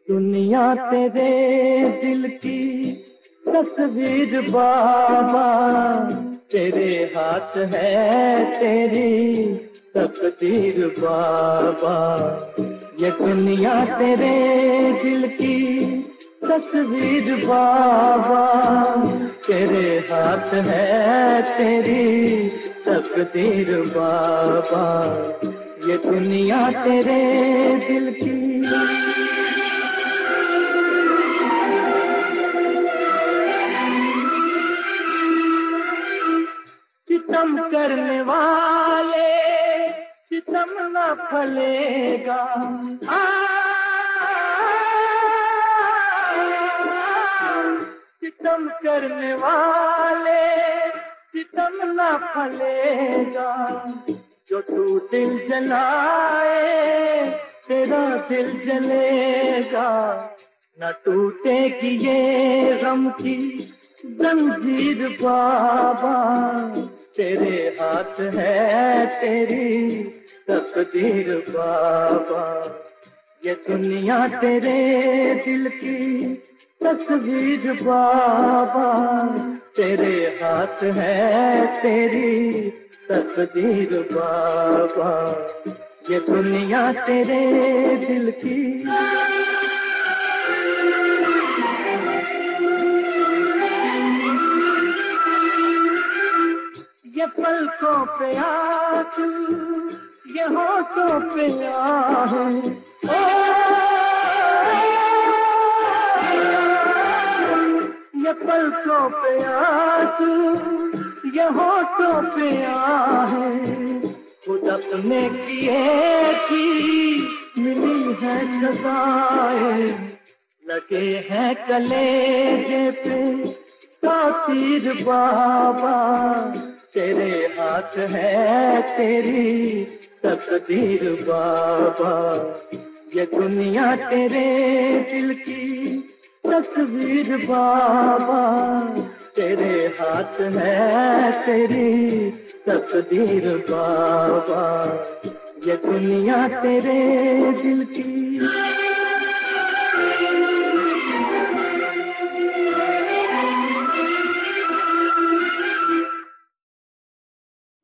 दुनिया तेरे दिल की तस्वीर बाबा, तेरे हाथ है तेरी तकदीर बाबा। ये दुनिया तेरे दिल की तस्वीर बाबा, तेरे हाथ है तेरी तकदीर बाबा। ये दुनिया तेरे दिल की। सितम करने वाले सितम न फलेगा, सितम करने वाले सितम न फलेगा। जो तू दिल जलाए तेरा दिल जलेगा। न टूटेगी ये गम की जंजीर बाबा, तेरे हाथ है तेरी तकदीर बाबा। ये दुनिया तेरे दिल की तस्वीर बाबा, तेरे हाथ है तेरी तकदीर बाबा। ये दुनिया तेरे दिल की। ये पलकों पे आंसू, ये होठों पे आहें, ये पलकों पे आंसू, ये होठों पे आहें। खुद अपने किए की मिली है सजाएं, लगे हैं कलेजे पे तासीर बाबा। तेरे हाथ है तेरी तकदीर बाबा। ये दुनिया तेरे दिल की तस्वीर बाबा, तेरे हाथ है तेरी तकदीर बाबा। ये दुनिया तेरे दिल की।